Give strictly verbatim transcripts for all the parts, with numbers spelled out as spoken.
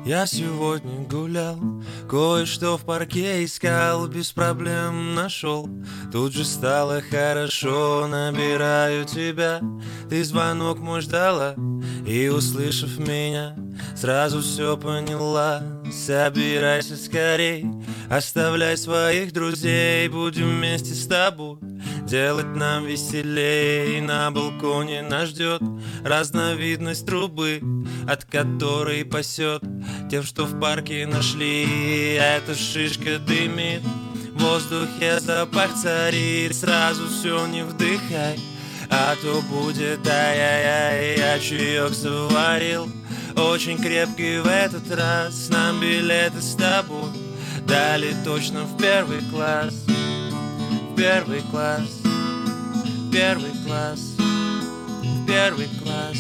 Я сегодня гулял, кое-что в парке искал, без проблем нашел. Тут же стало хорошо, набираю тебя, ты звонок мой ждала, и, услышав меня, сразу все поняла. Собирайся скорей, оставляй своих друзей, будем вместе с тобой делать нам веселей. На балконе нас ждет разновидность трубы, от которой пасет тем, что в парке нашли. Эта шишка дымит, в воздухе запах царит. Сразу все не вдыхай, а то будет ай-яй-яй. Я чаек заварил, очень крепкий в этот раз. Нам билеты с тобой дали точно в первый класс. В первый класс, в первый класс, в первый класс.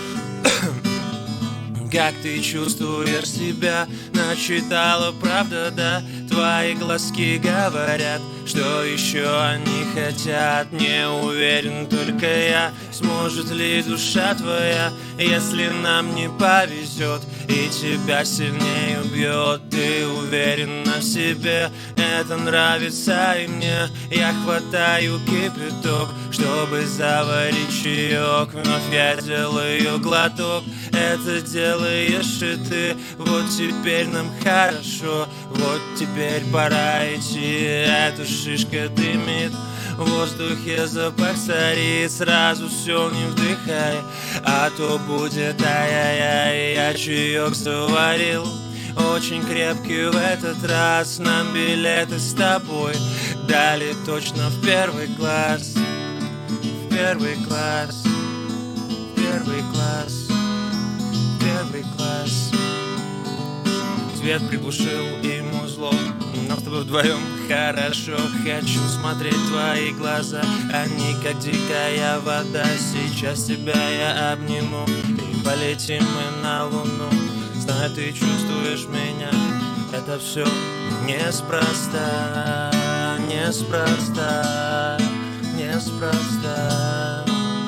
Как ты чувствуешь себя? Начитала, правда, да? Твои глазки говорят, что еще они хотят. Не уверен только я, сможет ли душа твоя, если нам не повезет и тебя сильнее убьет. Ты уверена в себе, это нравится и мне. Я хватаю кипяток, чтобы заварить чаек. Вновь я делаю глоток, это делаешь и ты. Вот теперь нам хорошо, вот теперь пора идти. Эта шишка дымит, в воздухе запах царит. Сразу все не вдыхай, а то будет ай-яй-яй. Я чаек заварил, очень крепкий в этот раз. Нам билеты с тобой дали точно в первый класс. В первый класс, в первый класс, в первый класс. Свет приглушил и музло, но с тобой вдвоем хорошо. Хочу смотреть в твои глаза, они как дикая вода. Сейчас тебя я обниму, и полетим мы на луну. Знаю, ты чувствуешь меня, это все неспроста, неспроста, неспроста.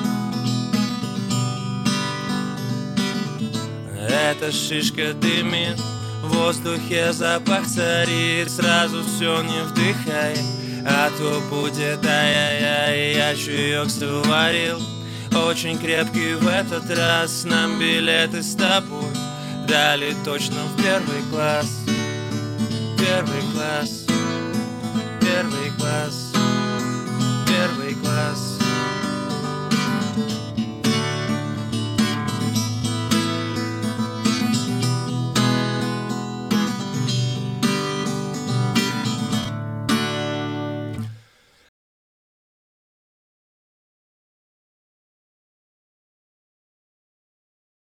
Эта шишка дымит, в воздухе запах царит. Сразу все не вдыхай, а то будет ай-яй-яй. Я чаек заварил, очень крепкий в этот раз. Нам билеты с тобой дали точно в первый класс. Первый класс, первый класс.